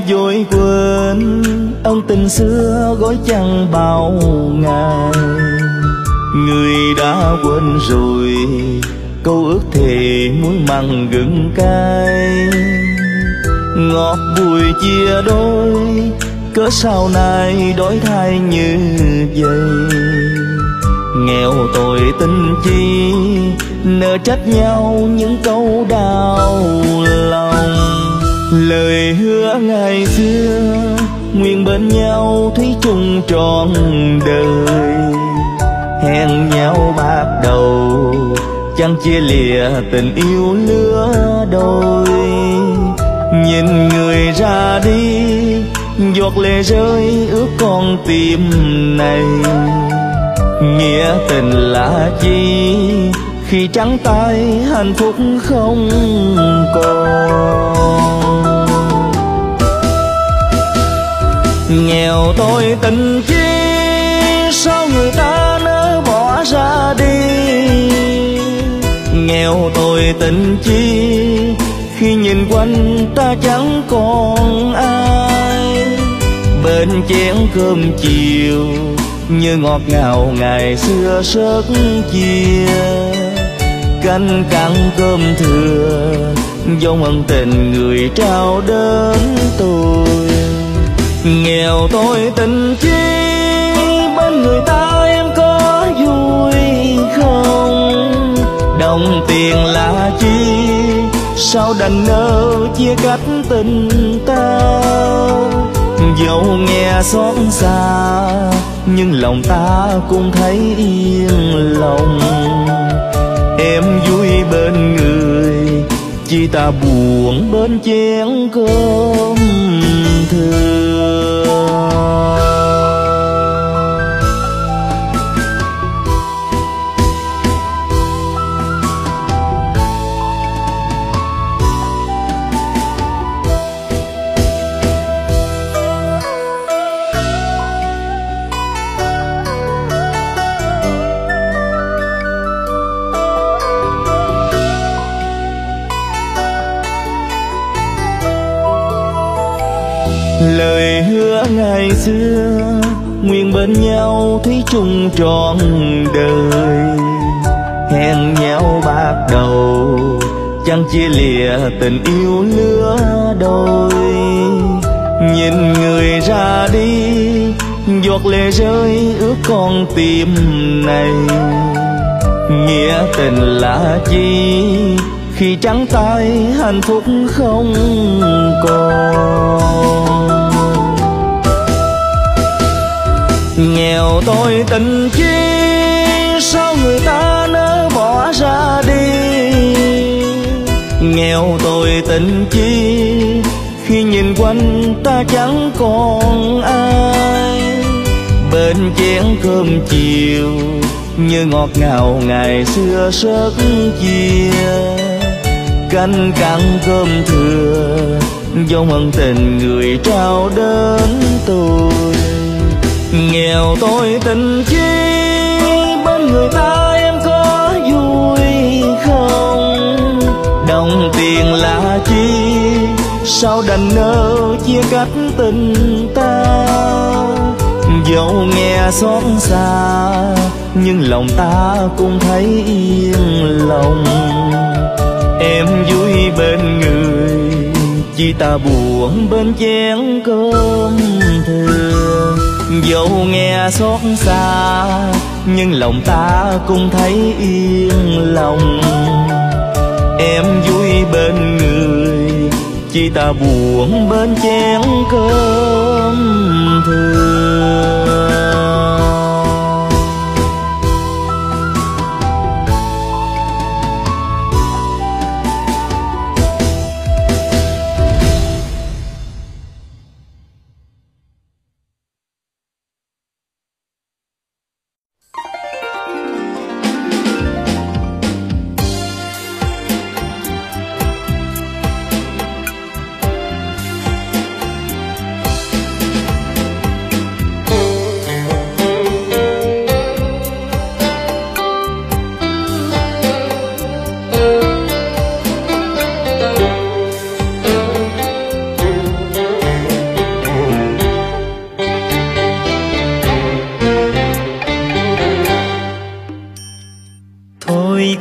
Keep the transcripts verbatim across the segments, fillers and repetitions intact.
vội quên ân tình xưa gói chăn bao ngày. Người đã quên rồi câu ước thề muối mặn gừng cay. Ngọt bùi chia đôi cớ sau này đổi thay như vậy. Nghèo tôi tình chi nỡ trách nhau những câu đau lòng. Lời hứa ngày xưa nguyện bên nhau thủy chung trọn đời. Hẹn nhau bạc đầu chẳng chia lìa tình yêu lứa đôi. Nhìn người ra đi giọt lệ rơi ướt con tim này. Nghĩa tình là chi khi trắng tay hạnh phúc không còn. Nghèo tôi tình chi sao người ta nỡ bỏ ra đi. Nghèo tôi tình chi khi nhìn quanh ta chẳng còn ai. Bên chén cơm chiều như ngọt ngào ngày xưa sớt chia. Canh cặn cơm thừa dòng ân tình người trao đến tôi. Nghèo tôi tình chi bên người ta em có vui không. Đồng tiền là chi sao đành nỡ chia cách tình ta. Dẫu nghe xót xa nhưng lòng ta cũng thấy yên lòng. Em vui bên người chỉ ta buồn bên chén cơm thừa. Lời hứa ngày xưa nguyện bên nhau thủy chung trọn đời. Hẹn nhau bạc đầu chẳng chia lìa tình yêu lứa đôi. Nhìn người ra đi giọt lệ rơi ướt con tim này. Nghĩa tình là chi khi trắng tay hạnh phúc không còn. Nghèo tôi tình chi sao người ta nỡ bỏ ra đi. Nghèo tôi tình chi khi nhìn quanh ta chẳng còn ai. Bên chén cơm chiều như ngọt ngào ngày xưa sớt chia. Canh cặn cơm thừa dòng ân tình người trao đến tôi. Nghèo tôi tình chi bên người ta em có vui không. Đồng tiền là chi sao đành nỡ chia cách tình ta. Dẫu nghe xót xa nhưng lòng ta cũng thấy yên lòng. Em vui bên người chỉ ta buồn bên chén cơm thừa. Dẫu nghe xót xa nhưng lòng ta cũng thấy yên lòng. Em vui bên người chỉ ta buồn bên chén cơm thừa.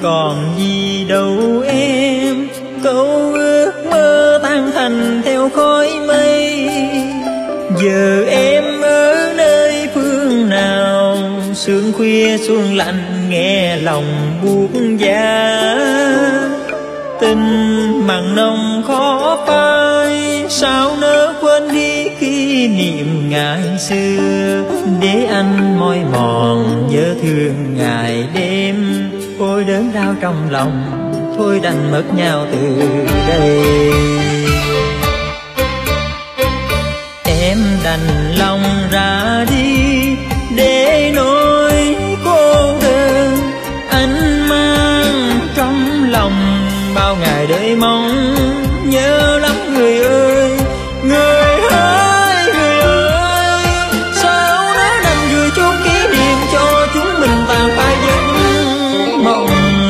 còn gì đâu em. Câu ước mơ tan thành theo khói mây. Giờ em ở nơi phương nào? Sương khuya xuân lạnh nghe lòng buốt giá. Tình mặn nồng khó phai, sao nỡ quên đi kỷ niệm ngày xưa. Để anh mỏi mòn nhớ thương ngày đêm. Ôi đớn đau trong lòng, thôi đành mất nhau từ đây. Em đành lòng ra đi để nỗi cô đơn anh mang trong lòng. Bao ngày đợi mong nhớ lắm người ơi. Người ơi, người ơi, sao nỡ đành gửi chút kỷ niệm cho chúng mình tàn phai giấc mộng.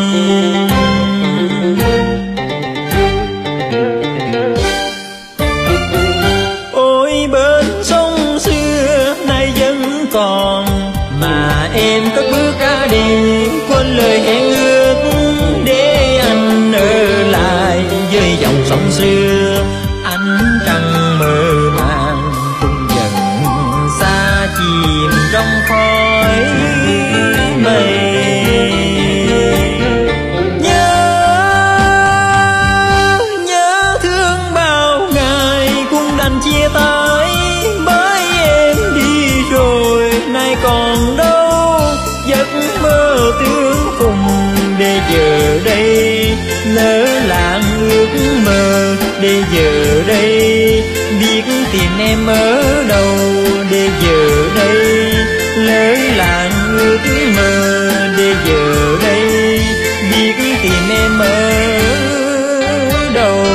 Ôi bên sông xưa nay vẫn còn, mà em cất bước ra đi quên lời hẹn ước. Để anh ở lại với dòng sông xưa, ánh trăng mơ màng cũng dần xa chìm trong khói mây. Nhớ, nhớ thương bao ngày cũng đành chia tay. Bởi em đi rồi nay còn đâu giấc mơ tương phùng. Để giờ đây lỡ làng ước mơ, để giờ đây biết tìm em ở đâu. Để giờ đây lỡ làng ước mơ, để giờ đây biết tìm em ở đâu.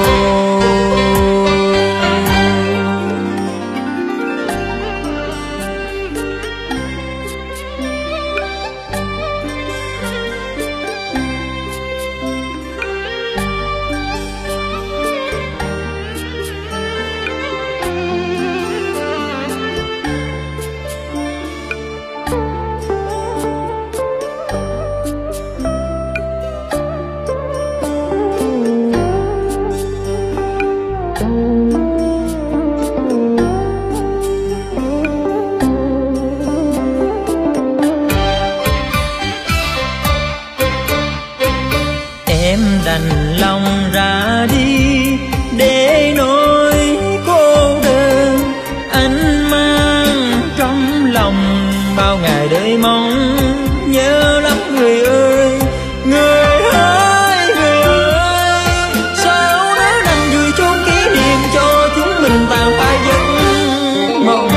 Em đành lòng ra đi để nỗi cô đơn anh mang trong lòng. Bao ngày đợi mong nhớ lắm người ơi. Người ơi, người ơi, sao nỡ đành gửi chút kỷ niệm cho chúng mình tàn phai giấc mộng.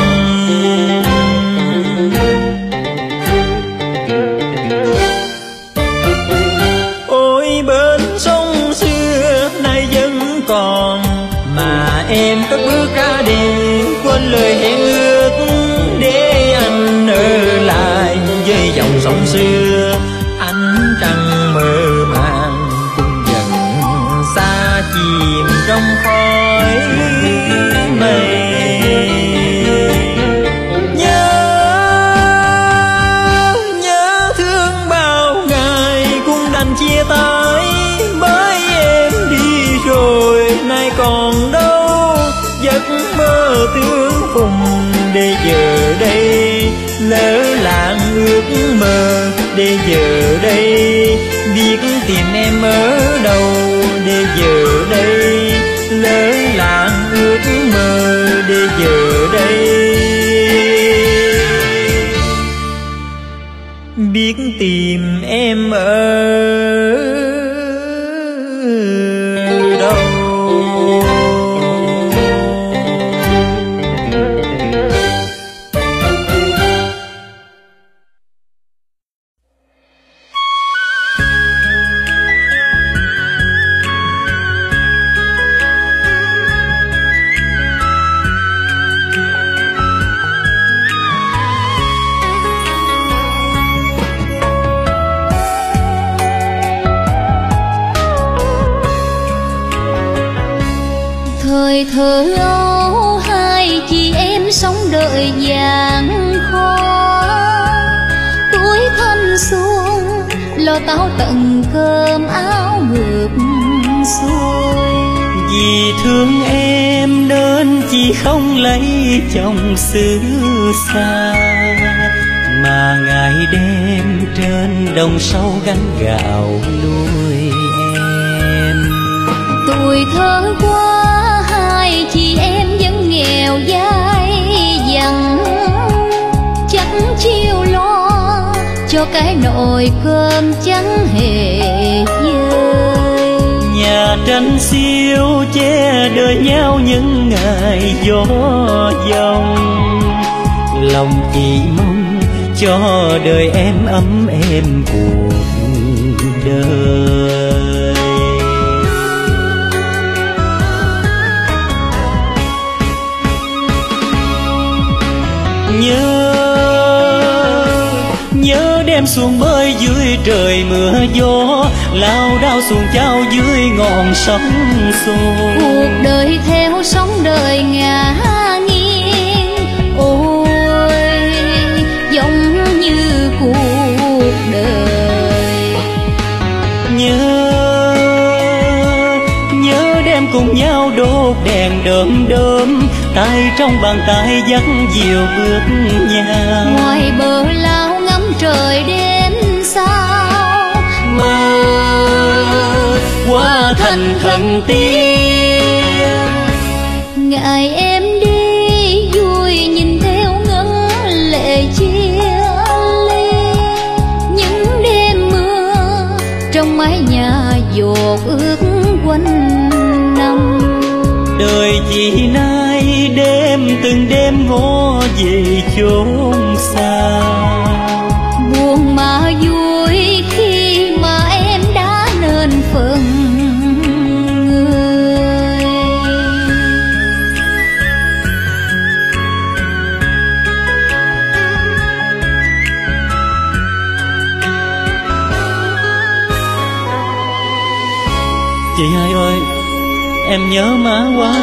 Còn mà em cất bước ra đi quên lời hẹn ước. Để anh ở lại với dòng sông xưa, ánh trăng mơ màng cũng dần xa chìm trong khói mây. Nhớ, nhớ thương bao ngày cũng đành chia tay. Bởi em đi rồi nay còn đâu giấc mơ tương phùng. Để giờ đây lỡ làng ước mơ, để giờ đây biết tìm em ở đâu. Để giờ đây lỡ làng ước mơ, để giờ đây biết tìm em ở đâu. Thời thơ ấu hai chị em sống đời gian khó. Tuổi thanh xuân lo táo tận Vì thương em nên chỉ không lấy chồng xứ xa, mà ngày đêm trên đồng sâu gánh gạo nuôi em. Tuổi thơ qua hai chị em vẫn nghèo dai dẳng, chẳng chiêu lo cho cái nồi cơm trắng hề dơi. Nhà tranh xiêu che đợi nhau những ngày gió dòng, lòng chỉ mong cho đời em ấm êm cuộc đời. Nhớ nhớ đêm xuồng bơi dưới trời mưa gió, lao đao xuồng trao dưới ngọn sóng xô. Cuộc đời theo sóng đời ngả nghiêng, ôi giống như cuộc đời. Nhớ nhớ đêm cùng nhau đốt đèn đơm đơm, tay trong bàn tay dắt dìu bước nhau. Ngoài bờ lao ngắm trời đêm sao, Mơ qua thành thần tiên. ngày em đi vui nhìn theo ngấn lệ chia ly. Những đêm mưa trong mái nhà dột ướt quanh năm, Đời chị nay đêm từng đêm ngó về chốn xa. buồn mà vui khi mà em đã nên phần người. Chị hai ơi, em nhớ má quá.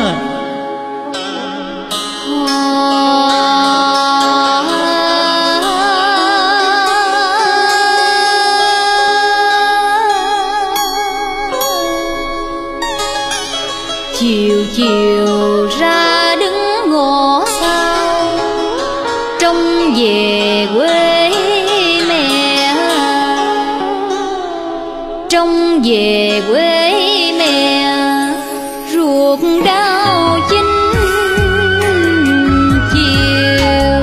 Chiều chiều ra đứng ngõ sau, trông về quê mẹ, trông về quê mẹ ruột đau chinh chiều.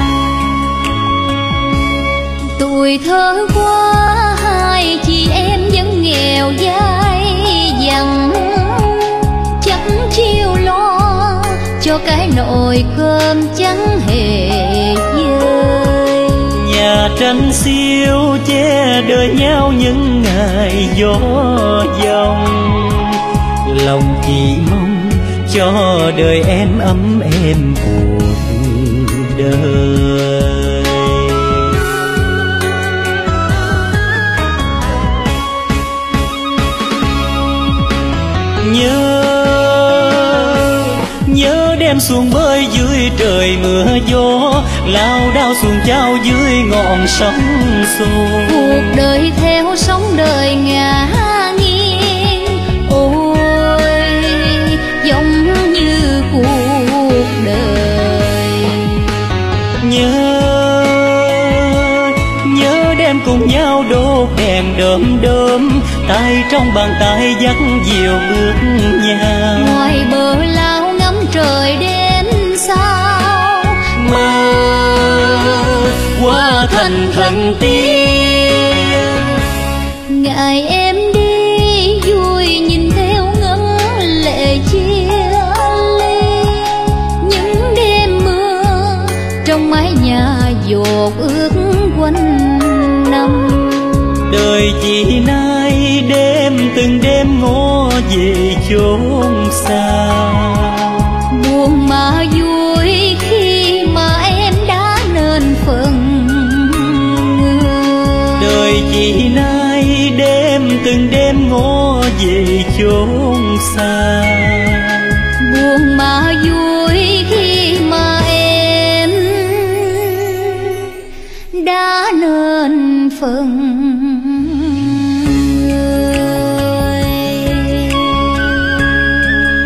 Tuổi thơ qua hai chị em vẫn nghèo dai dẳng, chẳng chiêu lo cho cái nồi cơm trắng hề dơi. Nhà tranh xiêu che đợi nhau những ngày gió dòng, lòng chỉ mong cho đời em ấm êm cuộc đời. Nhớ nhớ đêm xuồng bơi dưới trời mưa gió, lao đao xuồng trao dưới ngọn sóng xô. Cuộc đời theo sóng đời ngả nghiêng, ôi giống như cuộc đời. Nhớ nhớ đêm cùng nhau đốt đèn đơm đơm, tay trong bàn tay dắt dìu bước nhau. Ngoài bờ lao ngắm trời đêm sao, Mơ qua thành thần tiên. ngày em đi vui nhìn theo ngấn lệ chia ly. Những đêm mưa trong mái nhà dột ướt quanh năm, Đời chị nay đêm từng đêm ngó về chốn xa. buồn mà vui khi mà em đã nên phần người. Đời chị nay đêm từng đêm ngó về chốn xa. Buồn mà vui khi mà em đã nên phần người.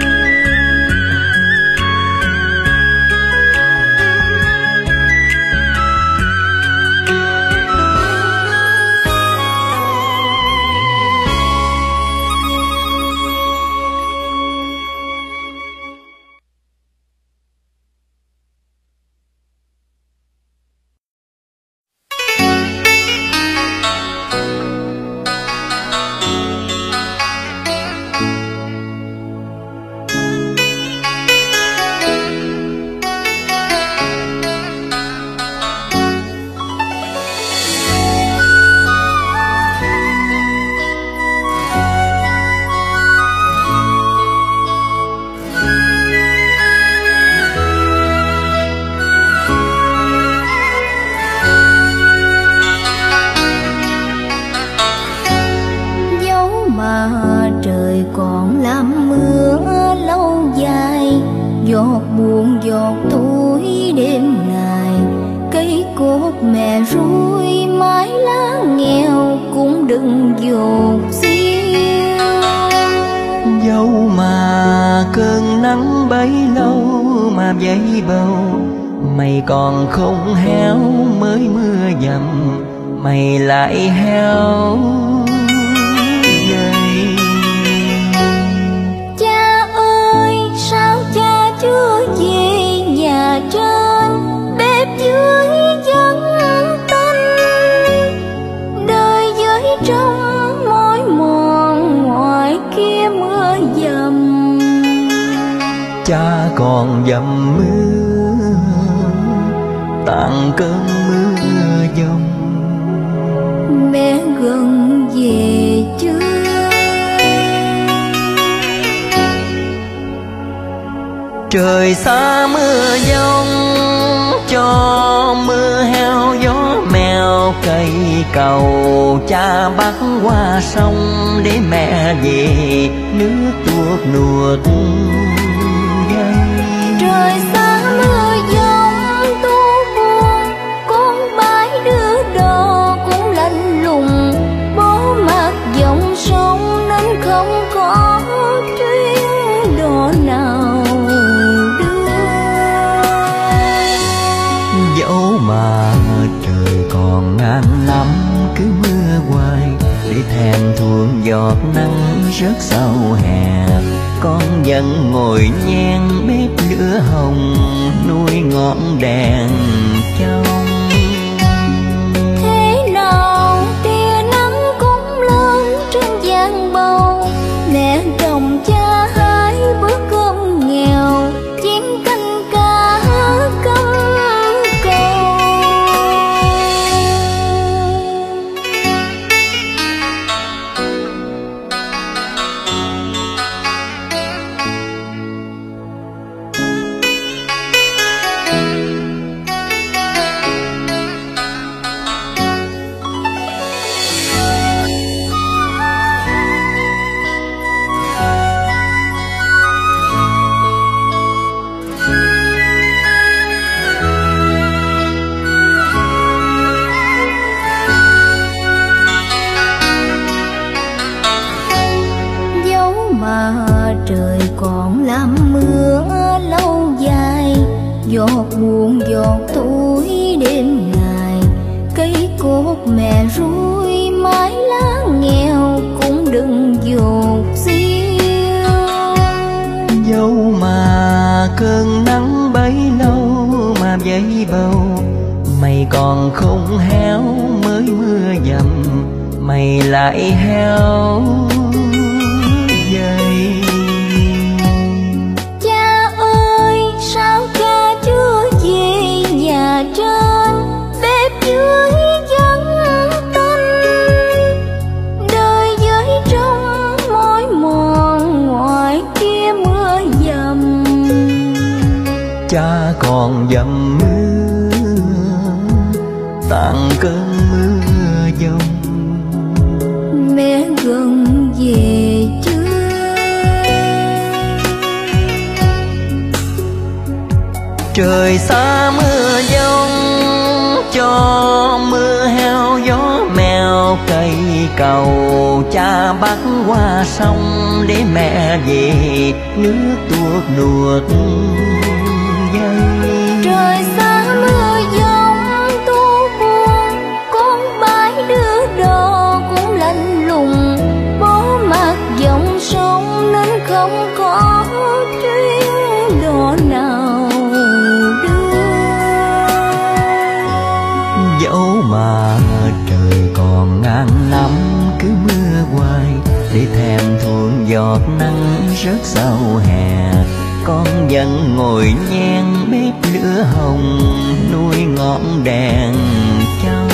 cốt mẹ ruồi mái lá nghèo cũng đừng dột xiêu. Dẫu mà cơn nắng bấy lâu mà dây bầu, mày còn không héo mới mưa dầm mày lại héo dày. Cha ơi sao cha chưa về nhà trên, bếp dưới vắng tanh, đời với trong mỏi mòn ngoài kia mưa dầm. Cha còn dầm mưa tàn cơn mưa dông, mẹ gần về chưa? Trời xa mưa giông cho mưa heo gió mèo cây cầu, cha bắt qua sông để mẹ về nước tuột nuột dây. Trời xa mưa giông tu buồn, con bãi đưa đò cũng lạnh lùng, bố mặc dòng sông nên không có chuyến đò nào đưa. Dẫu mà trời còn ngàn năm cứ mưa hoài, để thèm thuồng giọt nắng rớt sau hè, con vẫn ngồi nhen bếp lửa hồng nuôi ngọn đèn trong. Thế nào tia nắng cũng lớn trên giang bầu, mẹ chồng cha hai bữa cơm nghèo, chén canh cá cắm cầu. Trời còn làm mưa lâu dài, giọt buồn giọt tuổi đêm ngày, cây cốt mẹ ruồi mái lá nghèo cũng đừng dột xiêu. Dẫu mà cơn nắng bấy lâu mà dây bầu, mày còn không héo mới mưa dầm mày lại héo dày. Sao cha chưa về nhà trên, bếp dưới vắng tanh, đời với trong mỏi mòn ngoài kia mưa dầm. Cha còn dầm mưa tàn cơn mưa dông, mẹ gần về chưa? Trời xa mưa giông cho mưa heo gió mèo cây cầu, cha bắt qua sông để mẹ về nước tuột nuột dây. Trời xa mưa giông tu buồn, con bãi đưa đò cũng lạnh lùng, bố mặc dòng sông nên không có chuyến đò nào đưa. Dẫu mà trời còn ngàn năm cứ mưa hoài, để thèm thuồng giọt nắng rớt sau hè, con vẫn ngồi nhen bếp lửa hồng nuôi ngọn đèn trong.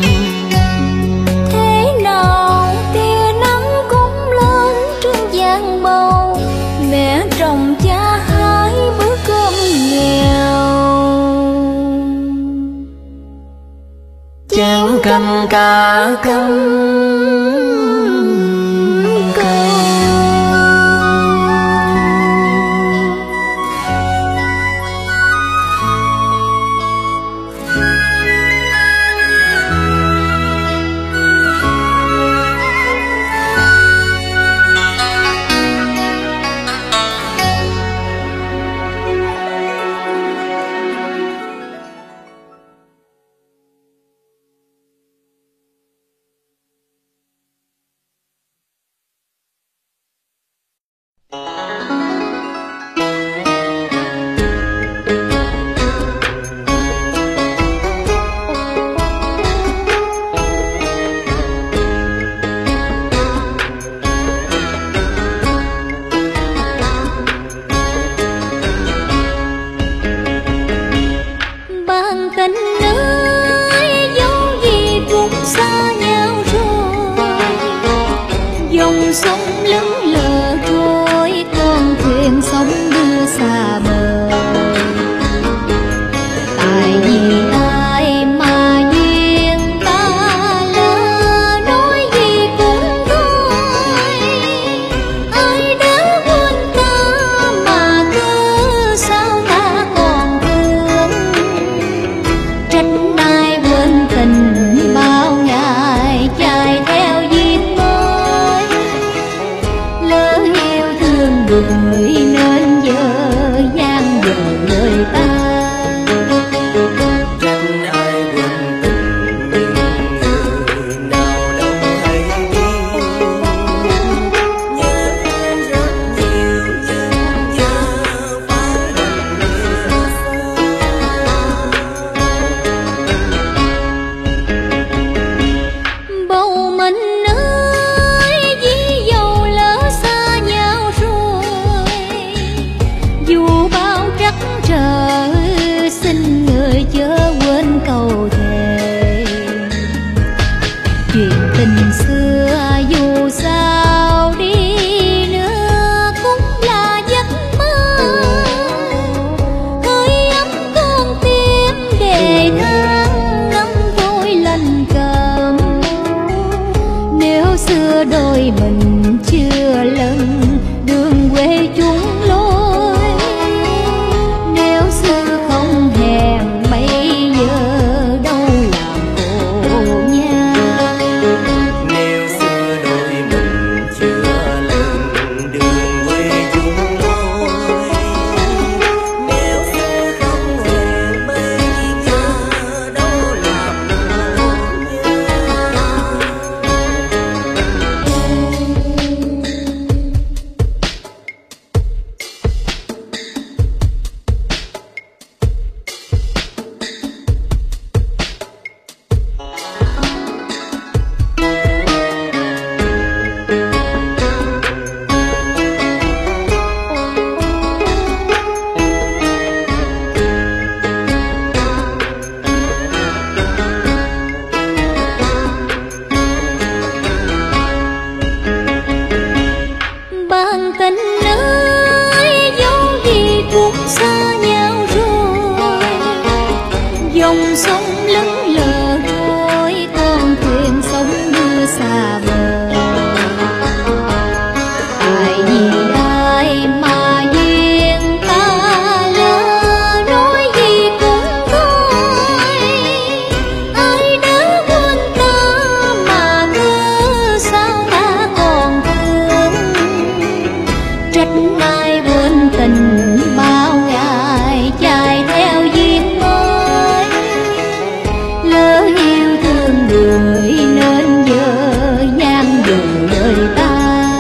Thế nào tia nắng cũng lớn trên giang bầu, mẹ chồng cha hai bữa cơm nghèo, chén canh cá cắm xưa đôi mình chưa lần đường quê chung lối. Nếu xưa không hẹn bây giờ đâu làm khổ nhau. Nếu xưa đôi mình chưa lần đường quê chung lối. Nếu xưa không hẹn bây giờ đâu làm khổ nhau. Bạn tình ơi, dẫu gì cũng xa nhau rồi. Dòng sông lững lờ trôi, con thuyền sóng đưa xa bờ. Ai vì ai mà duyên ta lỡ, nói gì cũng thôi. Ai đã quên ta mà ngỡ sao ta còn thương. Trách ai quên tình bao ngày chạy theo duyên mới. Lỡ yêu thương người nên giờ gian dừng đời ta.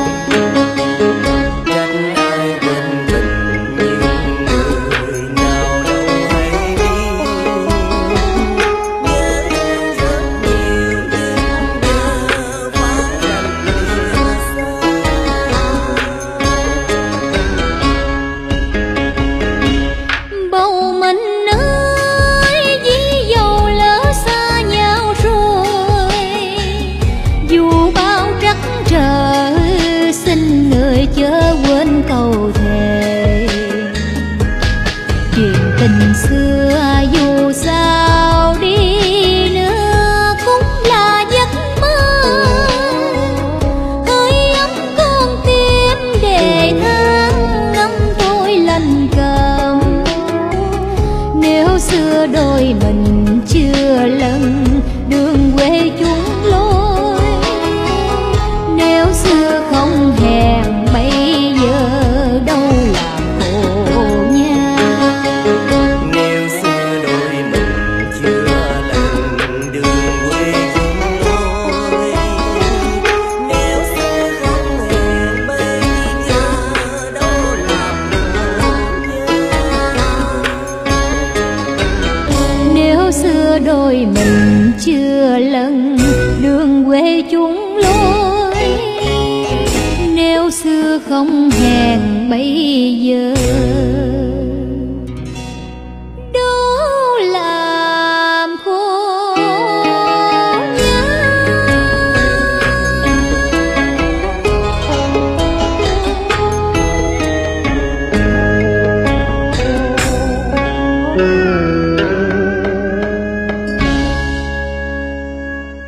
Trách ai quên tình những người nào đâu hay biết. Nhớ thương rất nhiều nhưng giờ phải làm lìa xa. Bầu mình ơi, dĩ dầu lỡ xa nhau rồi. Dù bao trắc trở, xin người chớ quên câu thề. Chuyện tình xưa dù sao đi nữa cũng là giấc mơ. Hơi ấm con tim để tháng năm thôi lành cầm. Nếu xưa đôi mình chưa lần đường quê chung lối. Nếu xưa không hẹn bây giờ đâu làm khổ nhau. Nếu xưa đôi mình chưa lần đường quê chung lối. Nếu xưa không hẹn bây giờ đâu làm khổ nhau. Nếu xưa đôi mình chưa lần đường quê chung lối. Nếu xưa không hẹn bây giờ đâu làm khổ nhau.